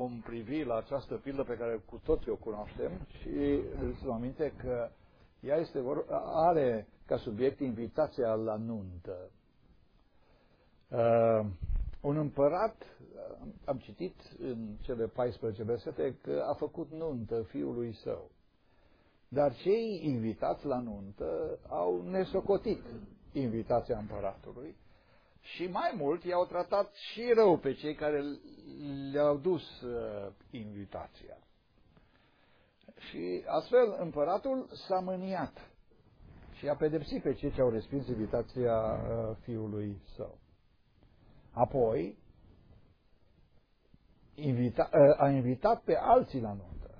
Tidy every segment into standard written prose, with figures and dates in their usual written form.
vom privi la această pildă pe care cu toții o cunoaștem și îți aminte că ea are ca subiect invitația la nuntă. Un împărat, am citit în cele 14 versete, că a făcut nuntă fiului său. Dar cei invitați la nuntă au nesocotit invitația împăratului și mai mult i-au tratat și rău pe cei care le-au dus invitația. Și astfel împăratul s-a mâniat și a pedepsit pe cei ce au respins invitația fiului său. Apoi a invitat pe alții la nuntă.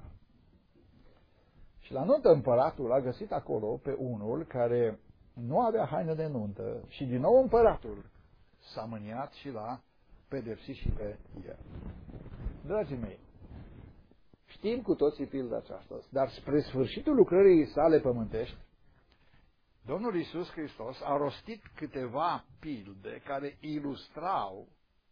Și la nuntă împăratul a găsit acolo pe unul care nu avea haină de nuntă și din nou împăratul s-a mâniat și l-a pedepsit și pe el. Dragii mei, știm cu toții pilda aceasta, dar spre sfârșitul lucrării sale pământești, Domnul Iisus Hristos a rostit câteva pilde care ilustrau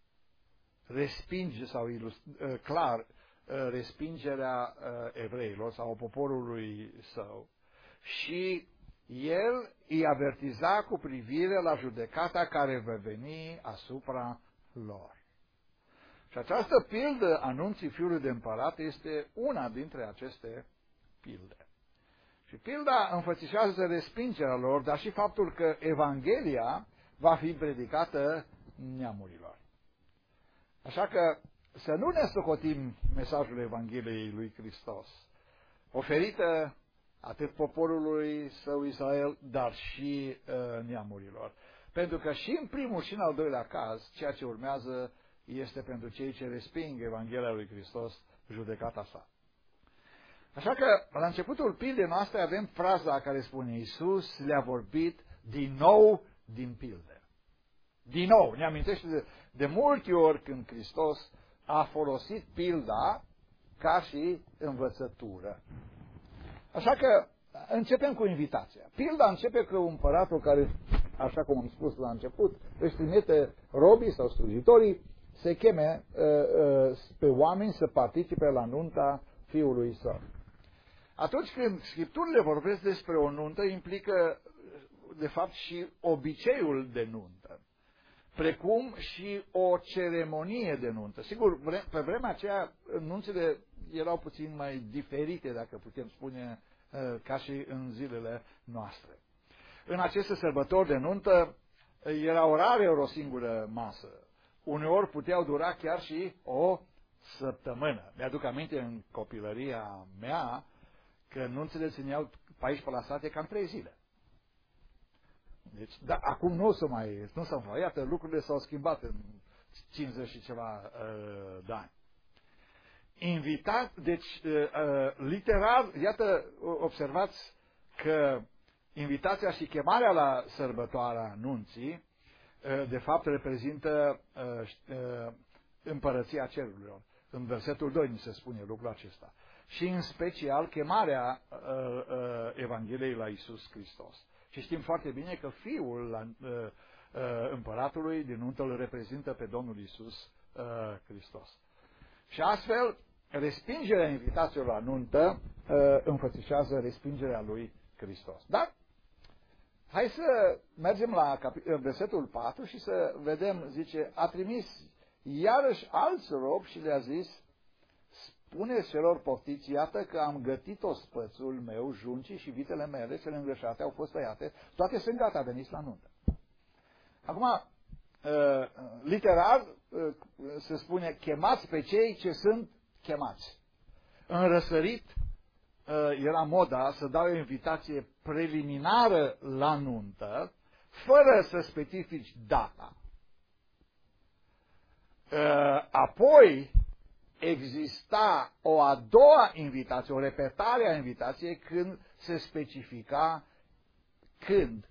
clar respingerea evreilor sau poporului său și el îi avertiza cu privire la judecata care va veni asupra lor. Și această pildă, anunții fiului de împărat, este una dintre aceste pilde. Și pilda înfățișează respingerea lor, dar și faptul că Evanghelia va fi predicată neamurilor. Așa că să nu ne socotim mesajul Evangheliei lui Hristos, oferită atât poporului său Israel, dar și neamurilor. Pentru că și în primul și în al doilea caz, ceea ce urmează este pentru cei ce resping Evanghelia lui Hristos, judecata sa. Așa că, la începutul pildei noastre avem fraza care spune: Iisus le-a vorbit din nou din pilde. Din nou, ne amintește de multe ori când Hristos a folosit pilda ca și învățătură. Așa că începem cu invitația. Pilda începe cu împăratul care, așa cum am spus la început, își trimite robii sau slujitorii să cheme pe oameni să participe la nunta fiului său. Atunci când Scripturile vorbesc despre o nuntă, implică, de fapt, și obiceiul de nuntă, precum și o ceremonie de nuntă. Sigur, pe vremea aceea, nunțile erau puțin mai diferite, dacă putem spune, ca și în zilele noastre. În aceste sărbători de nuntă, erau rare o singură masă. Uneori puteau dura chiar și o săptămână. Mi-aduc aminte în copilăria mea că nunțile țineau pe aici pe la sate cam 3 zile. Deci, da, acum nu s-a mai iată, lucrurile s-au schimbat în 50 și ceva de ani. Invitat, deci, literar, iată, observați că invitația și chemarea la sărbătoarea nunții, de fapt, reprezintă împărăția cerurilor. În versetul 2 ni se spune lucrul acesta. Și în special chemarea Evangheliei la Iisus Hristos. Și știm foarte bine că fiul împăratului din nuntă îl reprezintă pe Domnul Iisus Hristos. Și astfel, respingerea invitațiilor la nuntă înfățișează respingerea lui Hristos. Dar, hai să mergem la versetul 4 și să vedem, zice, a trimis iarăși alți robi și le-a zis: spune celor poftiți, iată că am gătit ospățul meu, juncii și vitele mele, cele îngrășate, au fost tăiate, toate sunt gata, veniți la nuntă. Acum, literar, se spune, chemați pe cei ce sunt chemați. În răsărit, era moda să dau o invitație preliminară la nuntă, fără să specifici data. Apoi, exista o a doua invitație, o repetare a invitației când se specifica când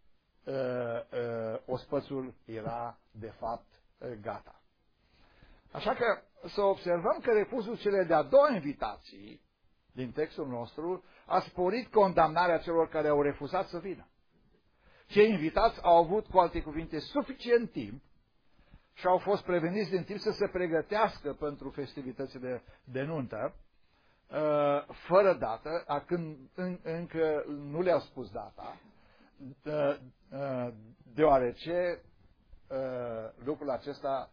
ospățul era de fapt gata. Așa că să observăm că refuzul cele de-a doua invitații din textul nostru a sporit condamnarea celor care au refuzat să vină. Cei invitați au avut, cu alte cuvinte, suficient timp și au fost preveniți din timp să se pregătească pentru festivitățile de nuntă, fără dată, când încă nu le-au spus data, deoarece lucrul acesta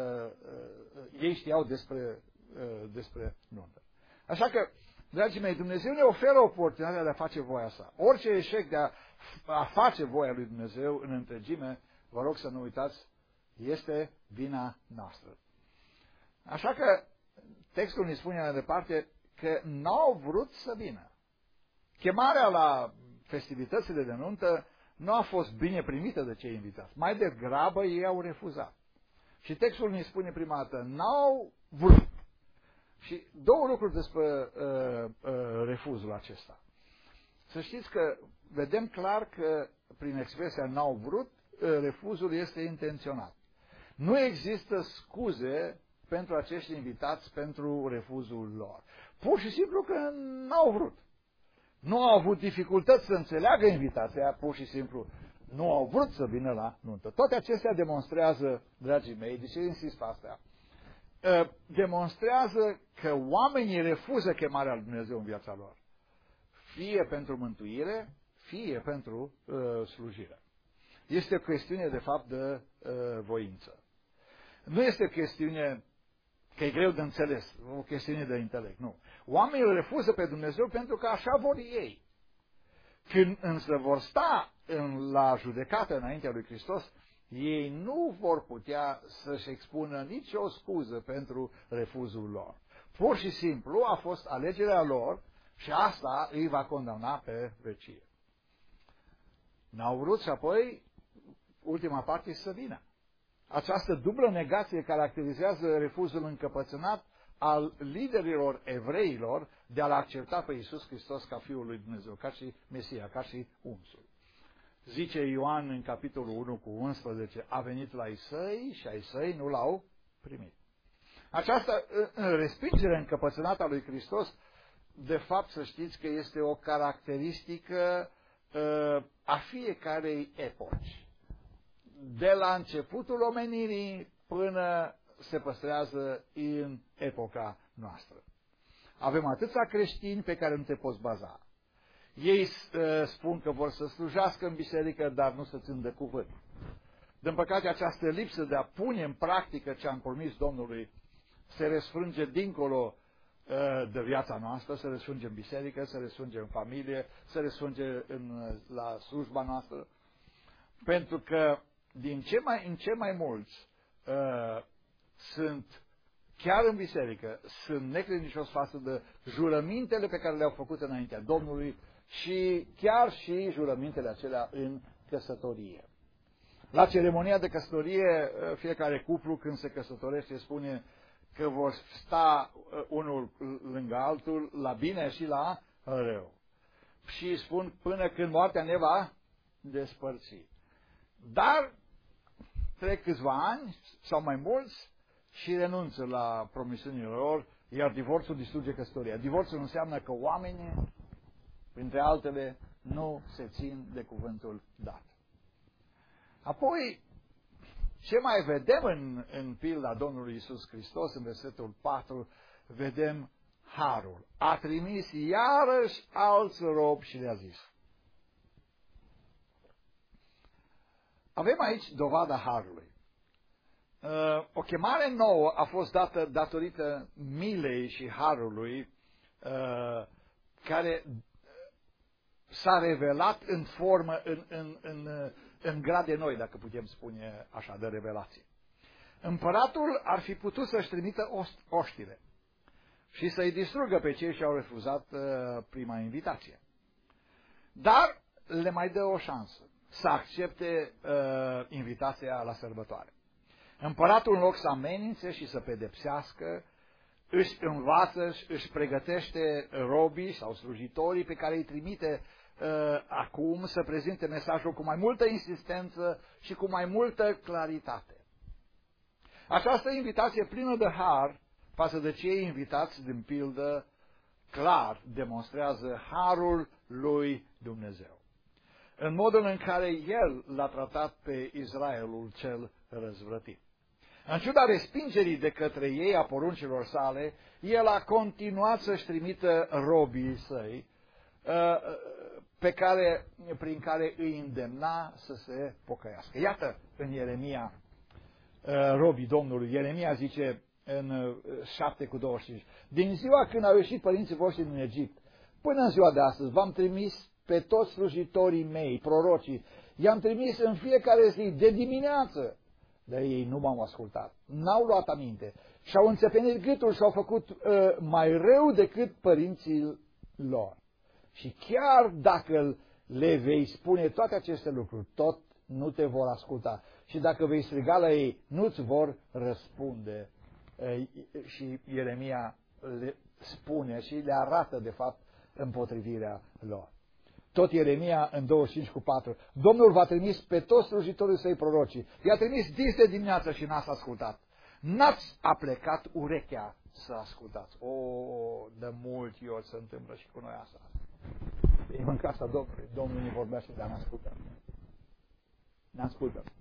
ei știau despre nuntă. Așa că, dragii mei, Dumnezeu ne oferă oportunitatea de a face voia sa. Orice eșec de a face voia lui Dumnezeu în întregime, vă rog să nu uitați, este vina noastră. Așa că textul ne spune mai departe că n-au vrut să vină. Chemarea la festivitățile de nuntă nu a fost bine primită de cei invitați. Mai degrabă ei au refuzat. Și textul ne spune prima dată, n-au vrut. Și două lucruri despre refuzul acesta. Să știți că vedem clar că prin expresia n-au vrut, refuzul este intenționat. Nu există scuze pentru acești invitați pentru refuzul lor. Pur și simplu că n-au vrut. Nu au avut dificultăți să înțeleagă invitația, pur și simplu nu au vrut să vină la nuntă. Toate acestea demonstrează, dragii mei, de ce insist pe astea? Demonstrează că oamenii refuză chemarea lui Dumnezeu în viața lor. Fie pentru mântuire, fie pentru slujire. Este o chestiune, de fapt, de voință. Nu este o chestiune că e greu de înțeles, o chestiune de intelect, nu. Oamenii îl refuză pe Dumnezeu pentru că așa vor ei. Când însă vor sta la judecată înaintea lui Hristos, ei nu vor putea să-și expună nicio scuză pentru refuzul lor. Pur și simplu a fost alegerea lor și asta îi va condamna pe vecie. N-au vrut și apoi, ultima parte, să vină. Această dublă negație caracterizează refuzul încăpățânat al liderilor evreilor de a-L accepta pe Iisus Hristos ca Fiul lui Dumnezeu, ca și Mesia, ca și unsul. Zice Ioan în capitolul 1 cu 11, a venit la ai săi și ai săi nu l-au primit. Această respingere încăpățânată a lui Hristos, de fapt să știți că este o caracteristică a fiecarei epoci. De la începutul omenirii până se păstrează în epoca noastră. Avem atâția creștini pe care nu te poți baza. Ei spun că vor să slujească în biserică, dar nu să țin de cuvânt. Din păcate, această lipsă de a pune în practică ce am promis Domnului se răsfrânge dincolo de viața noastră, se răsfrânge în biserică, se răsfrânge în familie, se răsfrânge la slujba noastră, pentru că în ce mai mulți sunt chiar în biserică, sunt necredincioși față de jurămintele pe care le-au făcut înaintea Domnului și chiar și jurămintele acelea în căsătorie. La ceremonia de căsătorie, fiecare cuplu când se căsătorește spune că vor sta unul lângă altul la bine și la rău. Și spun până când moartea ne va despărți. Dar trec câțiva ani sau mai mulți și renunță la promisiunile lor, iar divorțul distruge căsătoria. Divorțul înseamnă că oamenii, printre altele, nu se țin de cuvântul dat. Apoi, ce mai vedem în pilda Domnului Iisus Hristos, în versetul 4, vedem harul. A trimis iarăși alți robi și le-a zis. Avem aici dovada harului. O chemare nouă a fost dată datorită milei și harului care s-a revelat în formă, în grade noi, dacă putem spune așa, de revelație. Împăratul ar fi putut să-și trimită oștile și să-i distrugă pe cei ce au refuzat prima invitație. Dar le mai dă o șansă să accepte invitația la sărbătoare. Împăratul, în loc să amenințe și să pedepsească, își învață, își pregătește robii sau slujitorii pe care îi trimite acum să prezinte mesajul cu mai multă insistență și cu mai multă claritate. Această invitație plină de har față de cei invitați din pildă clar demonstrează harul lui Dumnezeu. În modul în care El l-a tratat pe Israelul cel răzvrătit. În ciuda respingerii de către ei a poruncilor sale, el a continuat să-și trimită robii săi, prin care îi îndemna să se pocăiască. Iată în Ieremia, robii Domnului, Ieremia zice în 7:25, din ziua când au ieșit părinții voștri din Egipt, până în ziua de astăzi, v-am trimis pe toți slujitorii mei, prorocii, i-am trimis în fiecare zi, de dimineață, dar ei nu m-au ascultat, n-au luat aminte și-au înțepenit gâtul și-au făcut mai rău decât părinții lor. Și chiar dacă le vei spune toate aceste lucruri, tot nu te vor asculta. Și dacă vei striga la ei, nu-ți vor răspunde. Și Ieremia le spune și le arată, de fapt, împotrivirea lor. Tot Ieremia în 25:4. Domnul v-a trimis pe toți slujitorii săi prorocii. I-a trimis dis de dimineață și n-ați ascultat. N-ați aplecat urechea să ascultați. De mulți ori se întâmplă și cu noi asta. E în casa Domnului. Domnul ne vorbește, dar n-ascultăm. N-ascultăm.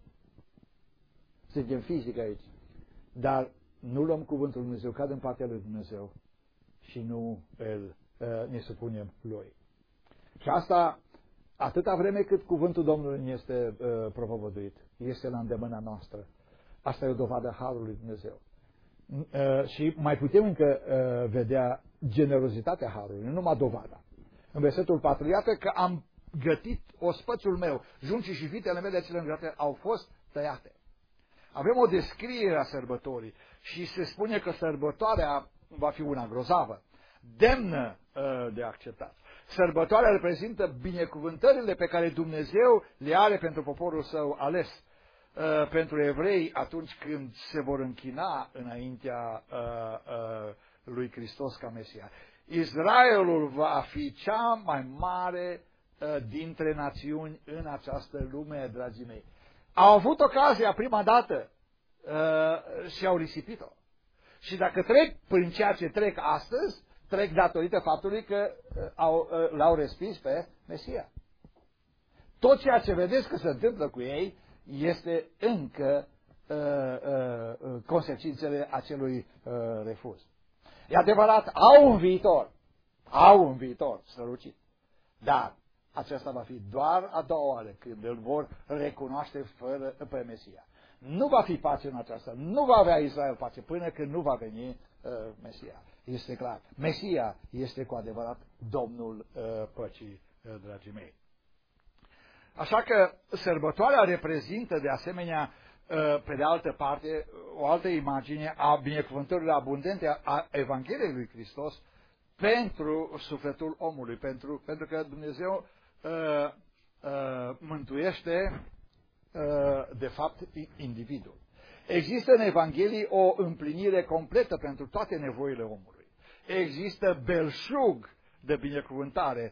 Suntem fizic aici. Dar nu luăm cuvântul Lui Dumnezeu ca din partea Lui Dumnezeu și nu ne supunem Lui. Și asta, atâta vreme cât cuvântul Domnului ne este propovăduit, este la îndemâna noastră. Asta e o dovadă Harului Lui Dumnezeu. Și mai putem încă vedea generozitatea Harului, nu numai dovada. În versetul 4, iată că am gătit ospățul meu, juncii și vitele mele cele îngătate au fost tăiate. Avem o descriere a sărbătorii și se spune că sărbătoarea va fi una grozavă, demnă de acceptat. Sărbătoarea reprezintă binecuvântările pe care Dumnezeu le are pentru poporul său ales, pentru evrei atunci când se vor închina înaintea lui Hristos ca Mesia. Israelul va fi cea mai mare dintre națiuni în această lume, dragii mei. Au avut ocazia prima dată și au risipit-o. Și dacă trec prin ceea ce trec astăzi, trec datorită faptului că l-au respins pe Mesia. Tot ceea ce vedeți că se întâmplă cu ei este încă consecințele acelui refuz. E adevărat, au un viitor strălucit, dar acesta va fi doar a doua oară când îl vor recunoaște fără pe Mesia. Nu va fi pace în aceasta, nu va avea Israel pace până când nu va veni Mesia. Este clar. Mesia este cu adevărat Domnul păcii, dragii mei. Așa că sărbătoarea reprezintă de asemenea, pe de altă parte, o altă imagine a binecuvântărilor abundente a Evangheliei lui Hristos pentru sufletul omului, pentru că Dumnezeu mântuiește de fapt individul. Există în Evanghelie o împlinire completă pentru toate nevoile omului. Există belșug de binecuvântare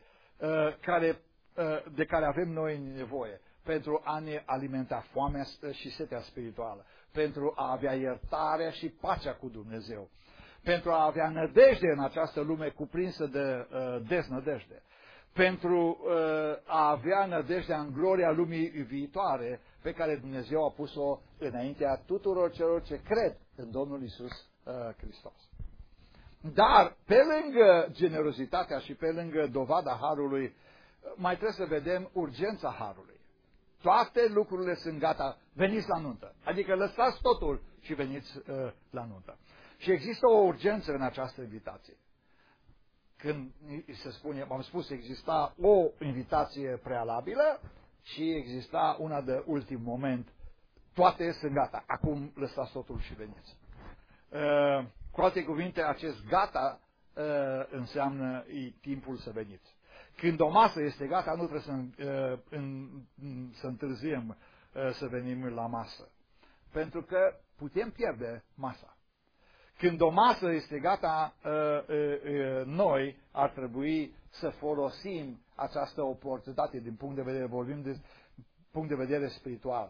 de care avem noi nevoie pentru a ne alimenta foamea și setea spirituală, pentru a avea iertarea și pacea cu Dumnezeu, pentru a avea nădejde în această lume cuprinsă de deznădejde, pentru a avea nădejdea în gloria lumii viitoare pe care Dumnezeu a pus-o înaintea tuturor celor ce cred în Domnul Iisus Hristos. Dar, pe lângă generozitatea și pe lângă dovada Harului, mai trebuie să vedem urgența Harului. Toate lucrurile sunt gata, veniți la nuntă. Adică lăsați totul și veniți la nuntă. Și există o urgență în această invitație. Când se spune, v-am spus, exista o invitație prealabilă și exista una de ultim moment. Toate sunt gata. Acum lăsați totul și veniți. Cu alte cuvinte, acest gata înseamnă timpul să veniți. Când o masă este gata, nu trebuie să întârziem să venim la masă. Pentru că putem pierde masa. Când o masă este gata, noi ar trebui să folosim această oportunitate din punct de vedere, vorbim de punct de vedere spiritual.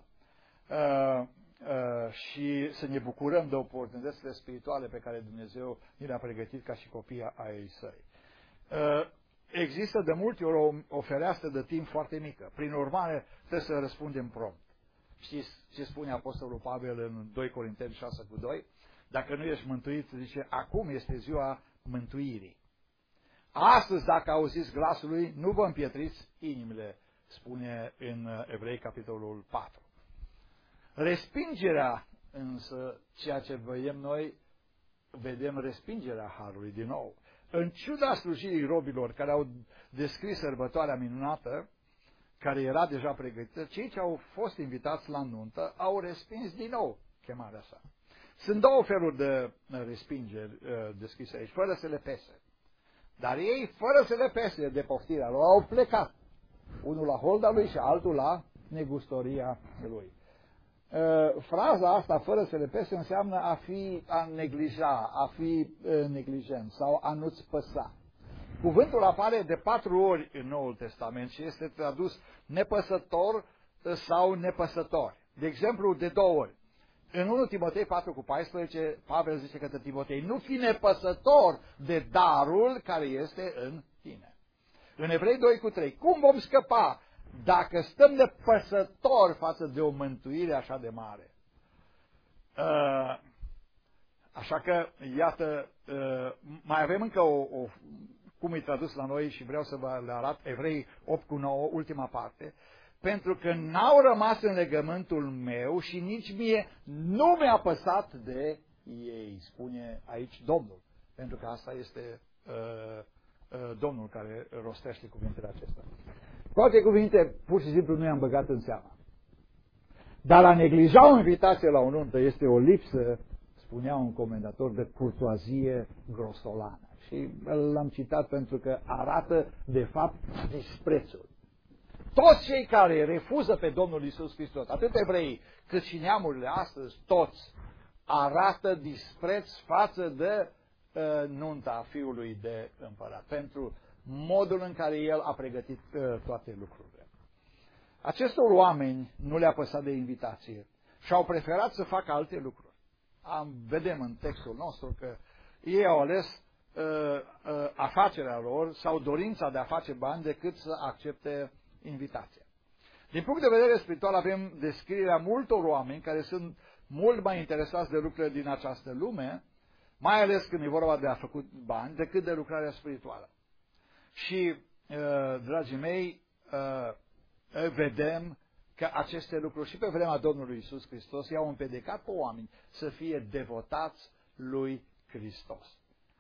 Și să ne bucurăm de oportunitățile spirituale pe care Dumnezeu ni le-a pregătit ca și copii ai săi. Există de multe ori o fereastră de timp foarte mică. Prin urmare, trebuie să răspundem prompt. Știți ce spune Apostolul Pavel în 2 Corinteni 6:2? Dacă nu ești mântuit, zice, acum este ziua mântuirii. Astăzi, dacă auziți glasul lui, nu vă împietriți inimile, spune în Evrei, capitolul 4. Respingerea, însă, ceea ce vedem noi, vedem respingerea harului din nou. În ciuda slujirii robilor care au descris sărbătoarea minunată, care era deja pregătită, cei ce au fost invitați la nuntă au respins din nou chemarea sa. Sunt două feluri de respingeri descrise aici, fără să le pese. Dar ei, fără să le pese de poftirea lor, au plecat. Unul la holda lui și altul la negustoria lui. Fraza asta, fără să le pese, înseamnă a neglija, a fi neglijent sau a nu-ți păsa. Cuvântul apare de 4 ori în Noul Testament și este tradus nepăsător sau nepăsător. De exemplu, de 2 ori. În 1 Timotei 4:14, Pavel zice către Timotei, nu fi nepăsător de darul care este în tine. În Evrei 2:3, cum vom scăpa dacă stăm nepăsători față de o mântuire așa de mare? Așa că, iată, mai avem încă cum e tradus la noi și vreau să vă le arăt, Evrei 8:9, ultima parte, pentru că n-au rămas în legământul meu și nici mie nu mi-a păsat de ei, spune aici Domnul, pentru că asta este Domnul care rostește cuvintele acestea. Cu alte cuvinte, pur și simplu nu i-am băgat în seama. Dar a neglija o invitație la o nuntă este o lipsă, spunea un comentator, de curtoazie grosolană. Și l-am citat pentru că arată, de fapt, disprețul. Toți cei care refuză pe Domnul Iisus Hristos, atât evreii cât și neamurile astăzi, toți arată dispreț față de nunta fiului de împărat, pentru modul în care el a pregătit toate lucrurile. Acestor oameni nu le-a păsat de invitație și au preferat să facă alte lucruri. Vedem în textul nostru că ei au ales afacerea lor sau dorința de a face bani decât să accepte invitația. Din punct de vedere spiritual avem descrierea multor oameni care sunt mult mai interesați de lucrurile din această lume, mai ales când e vorba de a făcut bani, decât de lucrarea spirituală. Și, dragii mei, vedem că aceste lucruri și pe vremea Domnului Iisus Hristos i-au împiedicat pe oameni să fie devotați lui Hristos.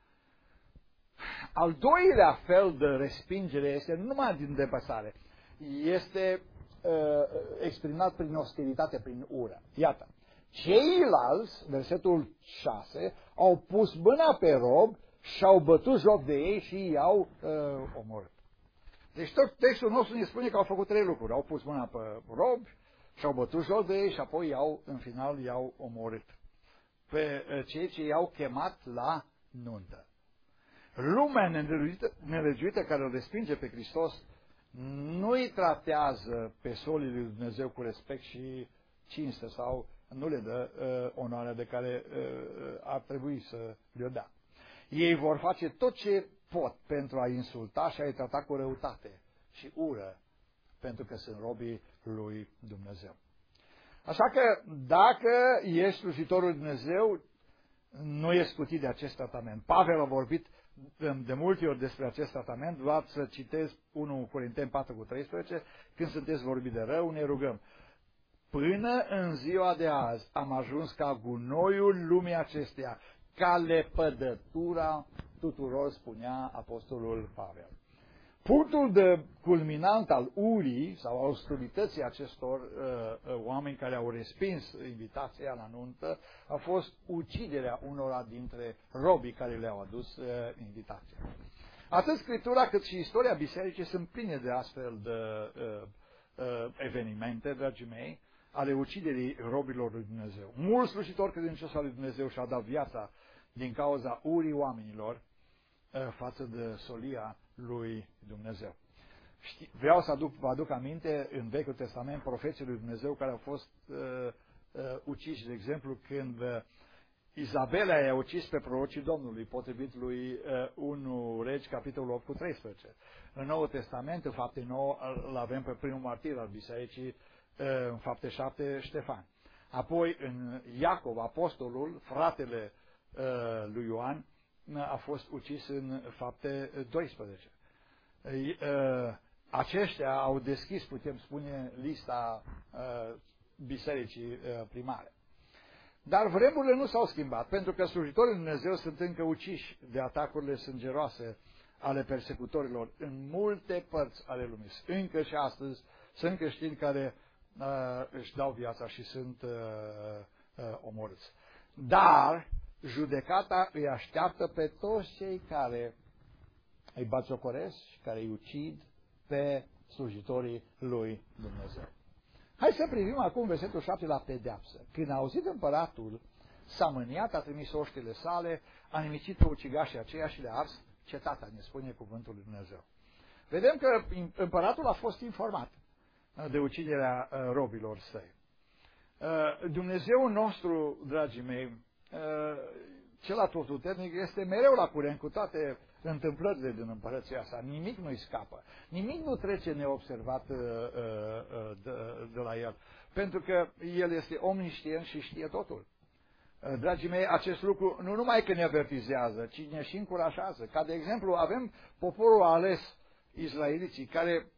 Al doilea fel de respingere este nu numai din depăsare, este exprimat prin ostilitate, prin ură. Iată, ceilalți, versetul 6, au pus mâna pe rob și-au bătut joc de ei și i-au omorât. Deci tot textul nostru ne spune că au făcut 3 lucruri. Au pus mâna pe rob, și-au bătut joc de ei și apoi în final i-au omorât. Pe cei ce i-au chemat la nuntă. Lumea nelegiuită care îl respinge pe Hristos nu îi tratează pe solii lui Dumnezeu cu respect și cinste sau nu le dă onoarea de care ar trebui să le-o dea. Ei vor face tot ce pot pentru a insulta și a-i trata cu răutate și ură, pentru că sunt robii lui Dumnezeu. Așa că dacă ești slujitorul lui Dumnezeu, nu ești scutit de acest tratament. Pavel a vorbit de multe ori despre acest tratament, vreau să citez 1 Corinteni 4:13, când sunteți vorbiți de rău, ne rugăm. Până în ziua de azi am ajuns ca gunoiul lumii acesteia, ca lepădătura tuturor, spunea apostolul Pavel. Punctul de culminant al urii sau al ostilității acestor oameni care au respins invitația la nuntă a fost uciderea unora dintre robii care le-au adus invitația. Atât Scriptura cât și istoria bisericii sunt pline de astfel de evenimente, dragii mei, ale uciderii robilor lui Dumnezeu. Mulți slujitori credincioși al lui Dumnezeu și-au dat viața din cauza urii oamenilor față de solia lui Dumnezeu. Vreau să vă aduc aminte în Vechiul Testament profeții lui Dumnezeu care au fost uciși, de exemplu, când Izabela i-a ucis pe prorocii Domnului, potrivit lui 1 Regi, capitolul 8:13. În Noul Testament, în Fapte 9, îl avem pe primul martir al bisericii, în Fapte 7, Ștefan. Apoi în Iacov, apostolul, fratele lui Ioan, a fost ucis în Fapte 12. Aceștia au deschis, putem spune, lista bisericii primare. Dar vremurile nu s-au schimbat, pentru că slujitorii lui Dumnezeu sunt încă uciși de atacurile sângeroase ale persecutorilor în multe părți ale lumii. Încă și astăzi sunt creștini care își dau viața și sunt omorâți. Dar judecata îi așteaptă pe toți cei care îi batjocoresc și care îi ucid pe slujitorii lui Dumnezeu. Hai să privim acum versetul 7 la pedeapsă. Când a auzit împăratul, s-a mâniat, a trimis oștile sale, a nimicit pe ucigașii aceia și le-a ars cetatea, ne spune cuvântul lui Dumnezeu. Vedem că împăratul a fost informat de uciderea robilor săi. Dumnezeul nostru, dragii mei, cel atotputernic, este mereu la curent cu toate întâmplările din împărăția sa. Nimic nu-i scapă. Nimic nu trece neobservat de la el. Pentru că el este omniscient și știe totul. Dragii mei, acest lucru nu numai că ne avertizează, ci ne și încurajează. Ca de exemplu, avem poporul ales, israeliții, care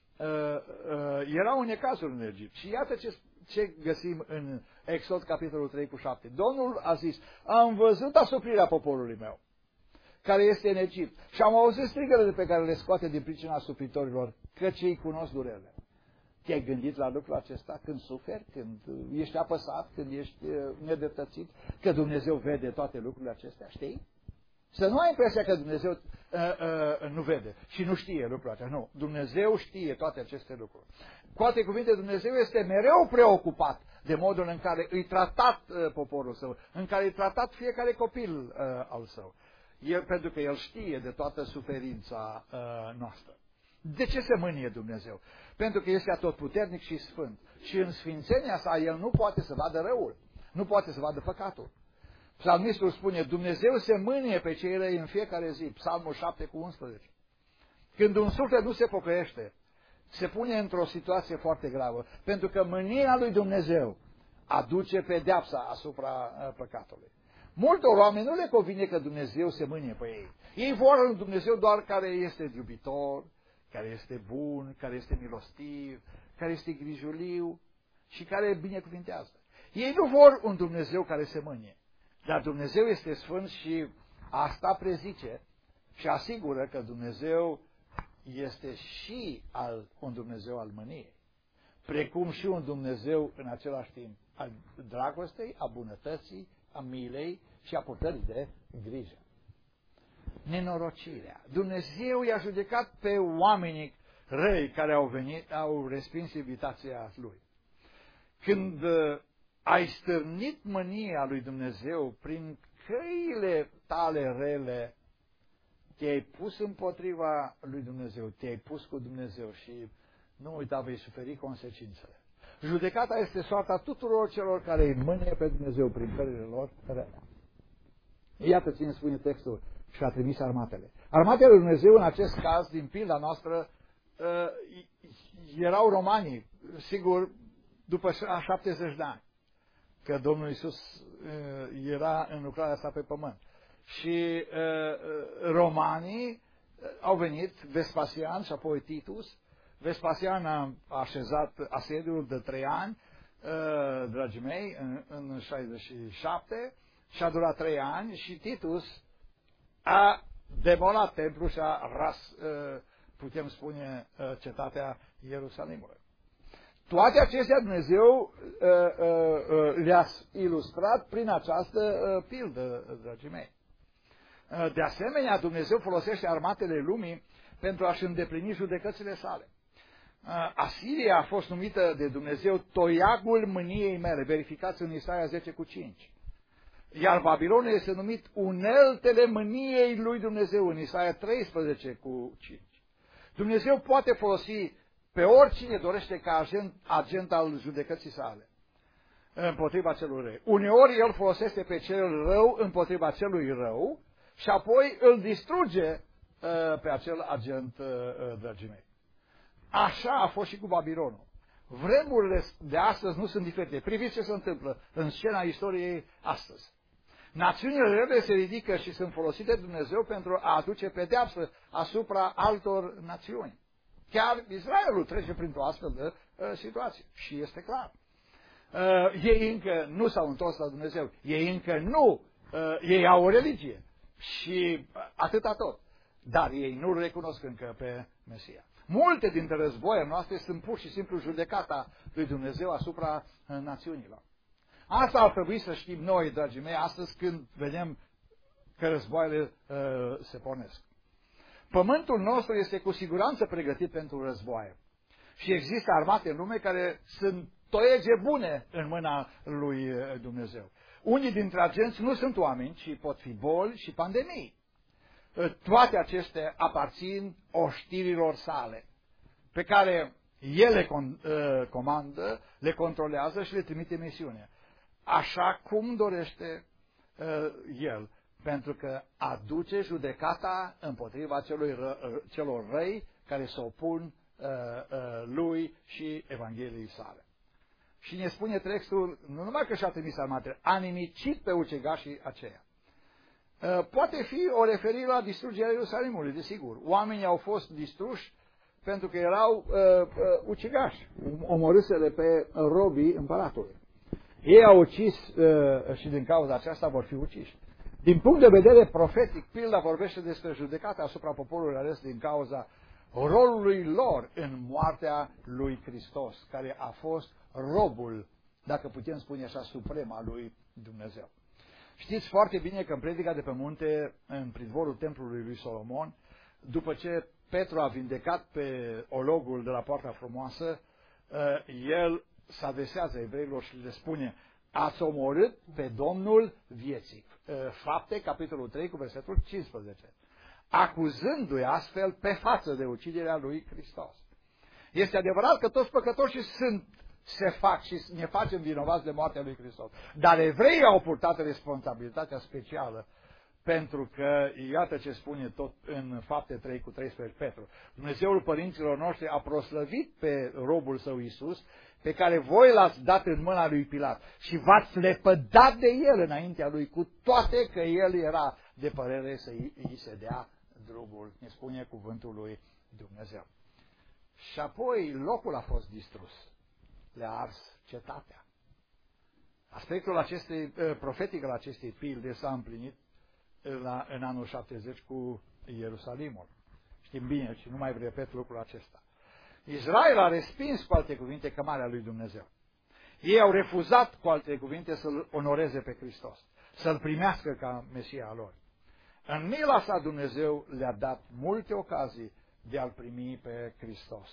erau în necazuri în Egipt. Și iată ce găsim în Exod, capitolul 3 cu 7. Domnul a zis, am văzut asuprirea poporului meu, care este în Egipt, și am auzit strigările pe care le scoate din pricina asupritorilor, căci ei cunosc durerile. Te-ai gândit la lucrul acesta când suferi, când ești apăsat, când ești nedreptățit, că Dumnezeu vede toate lucrurile acestea, știi? Să nu ai impresia că Dumnezeu nu vede și nu știe lucrul acesta. Nu, Dumnezeu știe toate aceste lucruri. Cu alte cuvinte, Dumnezeu este mereu preocupat de modul în care îi tratat poporul său, în care îi tratat fiecare copil al său. Pentru că El știe de toată suferința noastră. De ce se mânie Dumnezeu? Pentru că este atotputernic și sfânt. Și în sfințenia sa El nu poate să vadă răul, nu poate să vadă păcatul. Psalmistul spune, Dumnezeu se mânie pe cei răi în fiecare zi, Psalmul 7 cu 11. Când un suflet nu se pocăiește, se pune într-o situație foarte gravă, pentru că mânia lui Dumnezeu aduce pedeapsa asupra păcatului. Multor oameni nu le convine că Dumnezeu se mânie pe ei. Ei vor un Dumnezeu doar care este iubitor, care este bun, care este milostiv, care este grijuliu și care binecuvintează. Ei nu vor un Dumnezeu care se mânie. Dar Dumnezeu este sfânt și asta prezice și asigură că Dumnezeu este și un Dumnezeu al mâniei, precum și un Dumnezeu în același timp al dragostei, a bunătății, a milei și a purtării de grijă. Nenorocirea. Dumnezeu i-a judecat pe oamenii răi care au respins invitația Lui. Când ai stârnit mânia lui Dumnezeu prin căile tale rele, te-ai pus împotriva lui Dumnezeu, te-ai pus cu Dumnezeu și nu uita, vei suferi consecințele. Judecata este soarta tuturor celor care îi mânie pe Dumnezeu prin căile lor rele. Iată ce ne spune textul, și a trimis armatele. Armatele lui Dumnezeu, în acest caz, din pilda noastră, erau romanii, sigur, după 70 de ani, că Domnul Iisus era în lucrarea sa pe pământ. Și romanii au venit, Vespasian și apoi Titus. Vespasian a așezat asediul de 3 ani, dragii mei, în 67, și a durat 3 ani, și Titus a demolat templul și a ras, putem spune, cetatea Ierusalimului. Toate acestea Dumnezeu le-a ilustrat prin această pildă, dragii mei. De asemenea, Dumnezeu folosește armatele lumii pentru a-și îndeplini judecățile sale. Asiria a fost numită de Dumnezeu toiagul mâniei mele, verificați în Isaia 10 cu 5. Iar Babilonul este numit uneltele mâniei lui Dumnezeu în Isaia 13 cu 5. Dumnezeu poate folosi pe oricine dorește ca agent al judecății sale împotriva celui rău. Uneori El folosește pe cel rău împotriva celui rău și apoi îl distruge pe acel agent, dragii mei. Așa a fost și cu Babilonul. Vremurile de astăzi nu sunt diferite. Priviți ce se întâmplă în scena istoriei astăzi. Națiunile rele se ridică și sunt folosite de Dumnezeu pentru a aduce pedeapsă asupra altor națiuni. Chiar Israelul trece printr-o astfel de situație. Și este clar. Ei încă nu s-au întors la Dumnezeu. Ei încă nu. Ei au o religie. Și atâta tot. Dar ei nu recunosc încă pe Mesia. Multe dintre războaiele noastre sunt pur și simplu judecata lui Dumnezeu asupra națiunilor. Asta ar trebui să știm noi, dragii mei, astăzi când vedem că războaiele se pornesc. Pământul nostru este cu siguranță pregătit pentru războaie. Și există armate în lume care sunt toiege bune în mâna lui Dumnezeu. Unii dintre agenți nu sunt oameni, ci pot fi boli și pandemii. Toate acestea aparțin oștirilor sale, pe care el le comandă, le controlează și le trimite misiune. Așa cum dorește el, pentru că aduce judecata împotriva celor răi care se opun lui și Evangheliei sale. Și ne spune textul, nu numai că și-a trimis armatele, a nimicit pe ucigașii aceia. Poate fi o referire la distrugerea Ierusalimului, desigur. Oamenii au fost distruși pentru că erau ucigași, omorâsele pe robii împăratului. Ei au ucis și din cauza aceasta vor fi uciși. Din punct de vedere profetic, pilda vorbește despre judecata asupra poporului ales din cauza rolului lor în moartea lui Hristos, care a fost robul, dacă putem spune așa, suprem al lui Dumnezeu. Știți foarte bine că în predica de pe munte, în pridvorul templului lui Solomon, după ce Petru a vindecat pe ologul de la Poarta Frumoasă, el se adresează evreilor și le spune: ați omorât pe Domnul vieții. Fapte, capitolul 3, cu versetul 15. Acuzându-i astfel pe față de uciderea lui Hristos. Este adevărat că toți păcătoșii se fac și ne facem vinovați de moartea lui Hristos. Dar evreii au purtat responsabilitatea specială, pentru că, iată ce spune tot în Fapte 3 cu 13 Petru. Dumnezeul părinților noștri a proslăvit pe robul său Iisus, pe care voi l-ați dat în mâna lui Pilat și v-ați lepădat de el înaintea lui, cu toate că el era de părere să îi se dea drumul, ne spune cuvântul lui Dumnezeu. Și apoi locul a fost distrus. Le-a ars cetatea. Aspectul acestei, profetic al acestei pilde s-a împlinit în anul 70 cu Ierusalimul. Știm bine și nu mai repet lucrul acesta. Israel a respins, cu alte cuvinte, chemarea lui Dumnezeu. Ei au refuzat, cu alte cuvinte, să-L onoreze pe Hristos, să-L primească ca Mesia lor. În mila sa Dumnezeu le-a dat multe ocazii de a-L primi pe Hristos.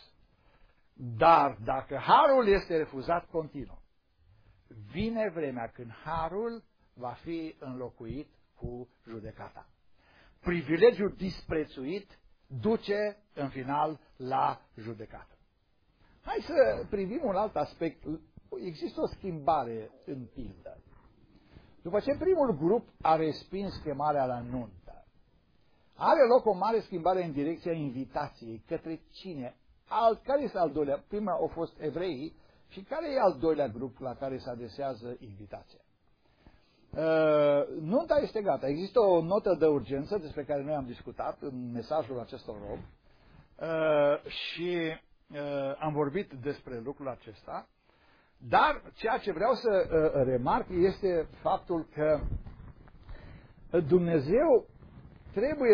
Dar dacă harul este refuzat continuu, vine vremea când harul va fi înlocuit cu judecata. Privilegiul disprețuit duce în final la judecată. Hai să privim un alt aspect. Există o schimbare în pildă. După ce primul grup a respins chemarea la nuntă, are loc o mare schimbare în direcția invitației. Către cine? Care este al doilea? Prima au fost evreii și care e al doilea grup la care se adresează invitația? Nunta este gata. Există o notă de urgență despre care noi am discutat în mesajul acestor rob și am vorbit despre lucrul acesta, dar ceea ce vreau să remarc este faptul că Dumnezeu trebuie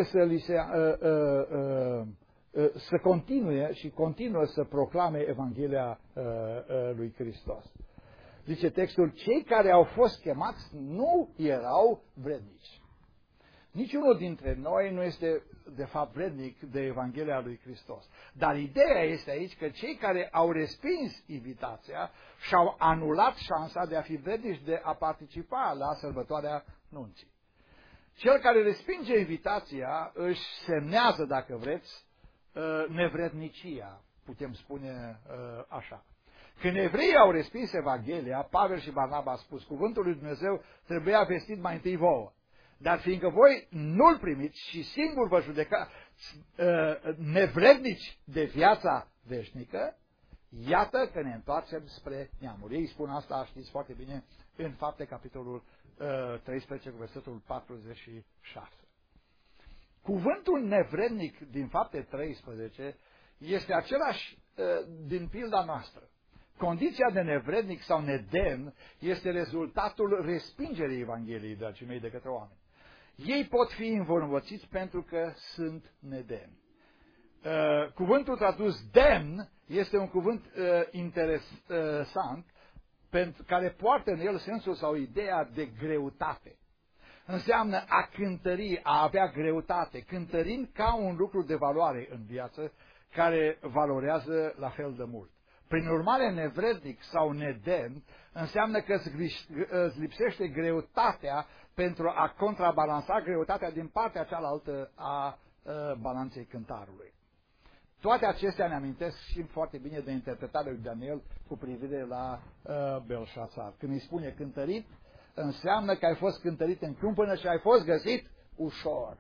să continue și continuă să proclame Evanghelia lui Hristos. Zice textul, cei care au fost chemați nu erau vrednici. Niciunul dintre noi nu este, de fapt, vrednic de Evanghelia lui Hristos. Dar ideea este aici că cei care au respins invitația și-au anulat șansa de a fi vrednici de a participa la sărbătoarea nunții. Cel care respinge invitația își semnează, dacă vreți, nevrednicia, putem spune așa. Când evreii au respins Evanghelia, Pavel și Barnaba au spus, cuvântul lui Dumnezeu trebuia vestit mai întâi vouă. Dar fiindcă voi nu-l primiți și singur vă judecați nevrednici de viața veșnică, Iată că ne întoarcem spre neamuri. Ei spun asta, știți foarte bine, în Fapte, capitolul 13, cu versetul 46. Cuvântul nevrednic din Fapte 13 este același din pilda noastră. Condiția de nevrednic sau nedemn este rezultatul respingerii Evangheliei, dragii mei, de către oameni. Ei pot fi învinovățiți pentru că sunt nedemni. Cuvântul tradus demn este un cuvânt interesant, care poartă în el sensul sau ideea de greutate. Înseamnă a cântări, a avea greutate, cântărind ca un lucru de valoare în viață, care valorează la fel de mult. Prin urmare, nevrednic sau nedemn înseamnă că îți lipsește greutatea pentru a contrabalansa greutatea din partea cealaltă a balanței cântarului. Toate acestea ne amintesc și foarte bine de interpretarea lui Daniel cu privire la Belșațar. Când îi spune cântărit, înseamnă că ai fost cântărit în cumpănă și ai fost găsit ușor.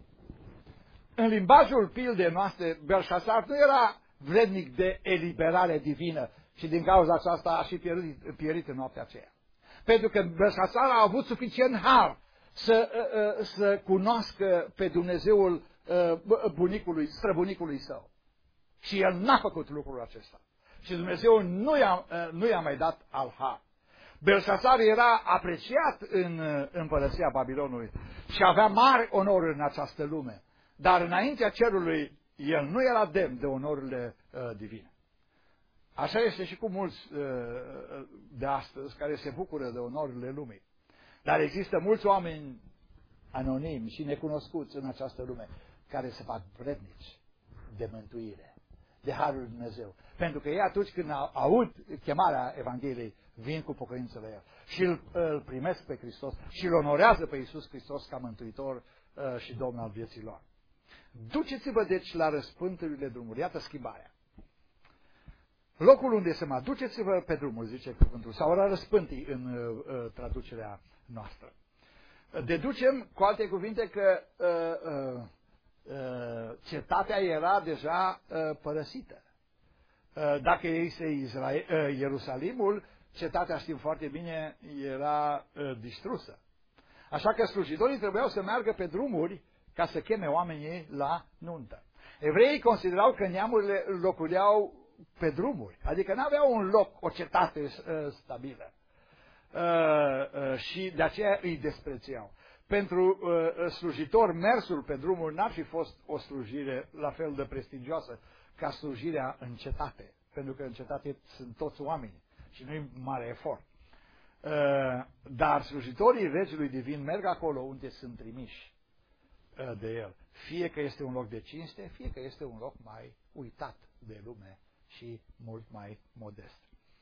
În limbajul pildei noastre, Belșațar nu era vrednic de eliberare divină și din cauza aceasta a și pierit în noaptea aceea. Pentru că Belșațar a avut suficient har să cunoască pe Dumnezeul străbunicului său. Și el n-a făcut lucrul acesta. Și Dumnezeu nu i-a mai dat al har. Belșațar era apreciat în împărăția Babilonului și avea mari onori în această lume. Dar înaintea cerului, el nu era demn de onorurile divine. Așa este și cu mulți de astăzi care se bucură de onorurile lumii. Dar există mulți oameni anonimi și necunoscuți în această lume care se fac vrednici de mântuire, de harul lui Dumnezeu. Pentru că ei atunci când aud chemarea Evangheliei, vin cu pocăință la el și îl primesc pe Hristos și îl onorează pe Iisus Hristos ca mântuitor și Domn al vieții lor. Duceți-vă deci la răspânturile drumului. Iată schimbarea. Locul unde se mă duceți-vă pe drumul, zice cuvântul, sau la răspântii în traducerea noastră. Deducem, cu alte cuvinte, că cetatea era deja părăsită. Dacă este Ierusalimul, cetatea, știm foarte bine, era distrusă. Așa că slujitorii trebuiau să meargă pe drumuri ca să cheme oamenii la nuntă. Evreii considerau că neamurile locuiau pe drumuri, adică nu aveau un loc, o cetate stabilă. Și de aceea îi desprețuiau. Pentru slujitor, mersul pe drumuri n-ar fi fost o slujire la fel de prestigioasă ca slujirea în cetate, pentru că în cetate sunt toți oameni și nu-i mare efort. Dar slujitorii Regelui Divin merg acolo unde sunt trimiși de el. Fie că este un loc de cinste, fie că este un loc mai uitat de lume și mult mai modest.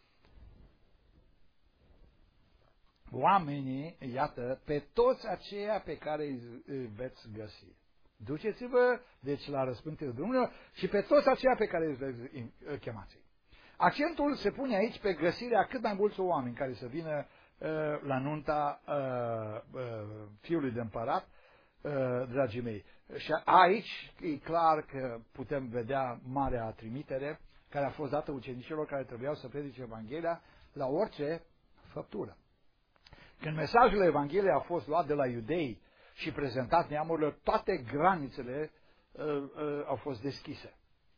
Oamenii, iată, pe toți aceia pe care îi veți găsi. Duceți-vă, deci, la răspântile drumurilor și pe toți aceia pe care îi veți chemați. Accentul se pune aici pe găsirea cât mai mulți oameni care să vină la nunta fiului de împărat, dragii mei. Și aici e clar că putem vedea marea trimitere care a fost dată ucenicilor care trebuiau să predice Evanghelia la orice făptură. Când mesajul Evangheliei a fost luat de la iudei și prezentat neamurilor, toate granițele au fost deschise.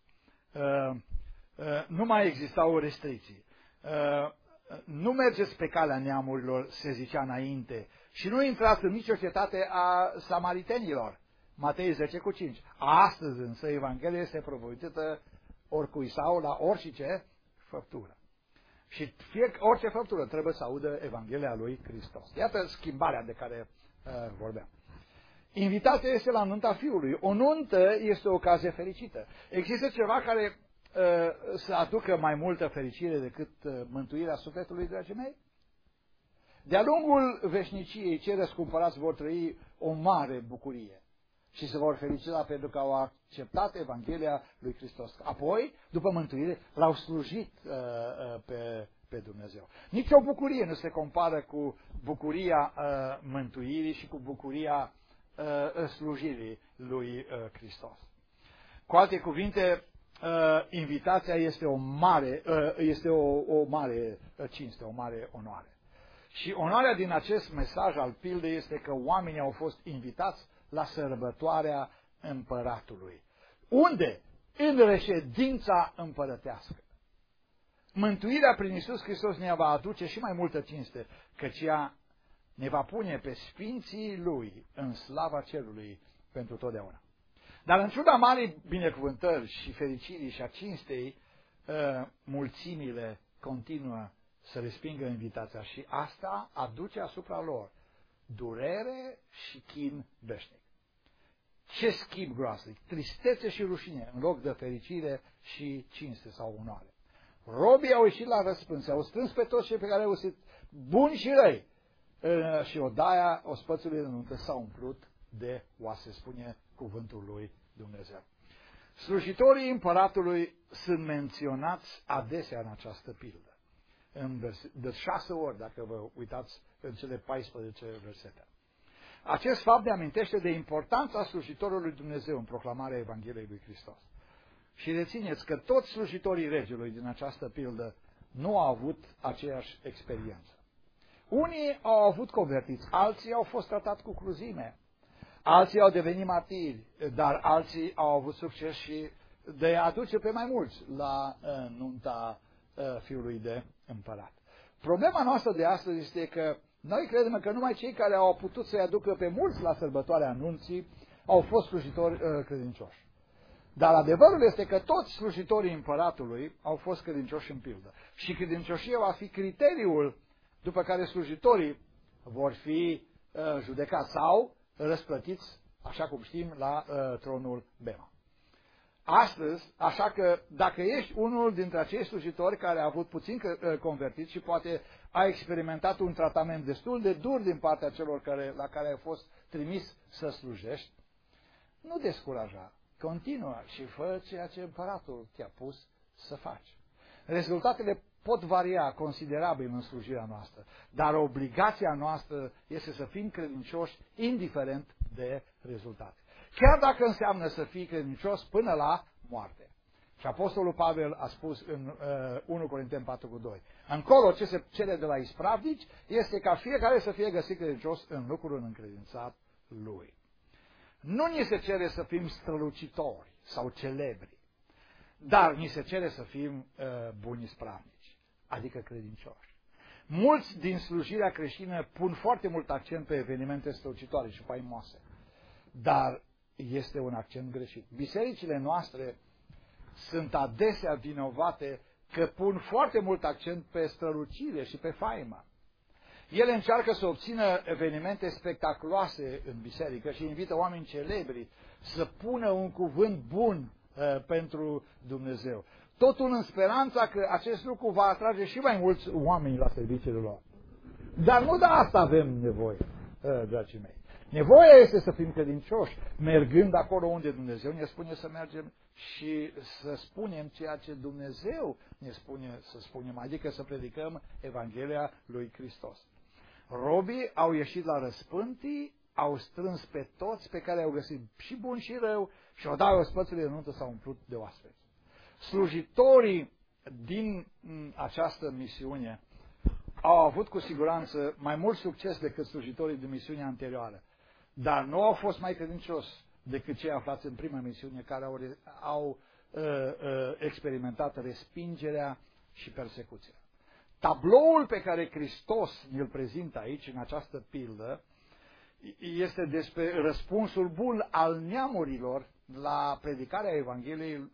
Nu mai existau restricții. Nu mergeți pe calea neamurilor, se zicea înainte, și nu intrați în nicio cetate a samaritenilor. Matei 10:5. Astăzi însă Evanghelia este propovăduită oricui sau la orice făptură. Și orice făptură trebuie să audă Evanghelia lui Hristos. Iată schimbarea de care vorbeam. Invitația este la nunta Fiului. O nuntă este o ocazie fericită. Există ceva care să aducă mai multă fericire decât mântuirea sufletului, dragii mei? De-a lungul veșniciei, cei răscumpărați vor trăi o mare bucurie și se vor felicita pentru că au acceptat Evanghelia lui Hristos. Apoi, după mântuire, l-au slujit pe Dumnezeu. Nici o bucurie nu se compară cu bucuria mântuirii și cu bucuria slujirii lui Hristos. Cu alte cuvinte, invitația este o mare cinste, o mare onoare. Și onoarea din acest mesaj al pildei este că oamenii au fost invitați la sărbătoarea împăratului. Unde? În reședința împărătească. Mântuirea prin Iisus Hristos ne va aduce și mai multă cinste, căci ea ne va pune pe sfinții Lui în slava cerului pentru totdeauna. Dar în ciuda marii binecuvântări și fericirii și a cinstei, mulțimile continuă să respingă invitația și asta aduce asupra lor durere și chin veșnic. Ce schimb groaznic, tristețe și rușine în loc de fericire și cinste sau onoare. Robii au ieșit la răspâns, au strâns pe toți cei pe care au găsit, buni și răi, și odaia ospățului de nuntă s-a umplut de oase, spune cuvântul lui Dumnezeu. Slujitorii împăratului sunt menționați adesea în această pildă, de 6 ori, dacă vă uitați în cele 14 versete. Acest fapt ne amintește de importanța slujitorului Dumnezeu în proclamarea Evangheliei lui Hristos. Și rețineți că toți slujitorii regelui din această pildă nu au avut aceeași experiență. Unii au avut convertiți, alții au fost tratați cu cruzime, alții au devenit martiri, dar alții au avut succes și de a aduce pe mai mulți la nunta fiului de împărat. Problema noastră de astăzi este că noi credem că numai cei care au putut să-i aducă pe mulți la sărbătoarea anunții au fost slujitori credincioși. Dar adevărul este că toți slujitorii împăratului au fost credincioși în pildă. Și credincioșia va fi criteriul după care slujitorii vor fi judecați sau răsplătiți, așa cum știm, la tronul Bema. Astăzi, așa că dacă ești unul dintre acei slujitori care a avut puțin convertit și poate a experimentat un tratament destul de dur din partea celor la care ai fost trimis să slujești, nu descuraja. Continuă și fă ceea ce împăratul te-a pus să faci. Rezultatele pot varia considerabil în slujirea noastră, dar obligația noastră este să fim credincioși indiferent de rezultate. Chiar dacă înseamnă să fii credincios până la moarte. Și Apostolul Pavel a spus în 1 Corinteni 4:2. Încolo ce se cere de la ispravnici este ca fiecare să fie găsit credincios în lucrul încredințat lui. Nu ni se cere să fim strălucitori sau celebri, dar ni se cere să fim buni ispravnici, adică credincioși. Mulți din slujirea creștină pun foarte mult accent pe evenimente strălucitoare și faimoase, dar este un accent greșit. Bisericile noastre sunt adesea vinovate că pun foarte mult accent pe strălucire și pe faimă. Ele încearcă să obțină evenimente spectaculoase în biserică și invită oameni celebri să pună un cuvânt bun pentru Dumnezeu. Totul în speranța că acest lucru va atrage și mai mulți oameni la serviciile lor. Dar nu de asta avem nevoie, dragii mei. Nevoia este să fim credincioși, mergând acolo unde Dumnezeu ne spune să mergem și să spunem ceea ce Dumnezeu ne spune să spunem, adică să predicăm Evanghelia lui Hristos. Robii au ieșit la răspântii, au strâns pe toți pe care au găsit și bun și rău și odată ospățurile de nuntă s-au umplut de oaspeți. Slujitorii din această misiune au avut cu siguranță mai mult succes decât slujitorii din misiunea anterioară, dar nu au fost mai credincioși decât cei aflați în prima misiune care au experimentat respingerea și persecuția. Tabloul pe care Hristos ne-l prezintă aici, în această pildă, este despre răspunsul bun al neamurilor la predicarea Evangheliei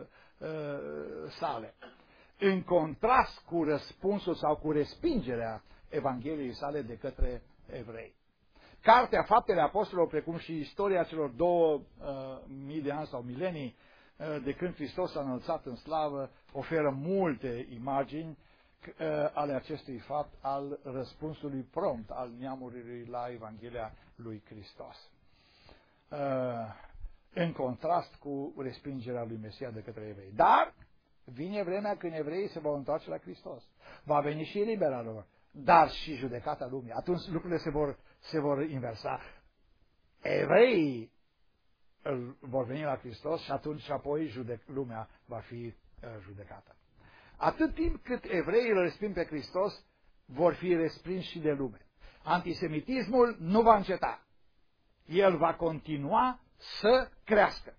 sale, în contrast cu răspunsul sau cu respingerea Evangheliei sale de către evrei. Cartea Faptele Apostolilor, precum și istoria celor 2000 de ani sau milenii de când Hristos s-a înălțat în slavă, oferă multe imagini ale acestui fapt al răspunsului prompt al neamurilor la Evanghelia lui Hristos. În contrast cu respingerea lui Mesia de către evrei. Dar vine vremea când evreii se vor întoarce la Hristos. Va veni și eliberarea lor, dar și judecata lumii. Atunci lucrurile se vor inversa. Evreii vor veni la Hristos și atunci apoi lumea va fi judecată. Atât timp cât evreii îl resping pe Hristos, vor fi respinși și de lume. Antisemitismul nu va înceta. El va continua să crească.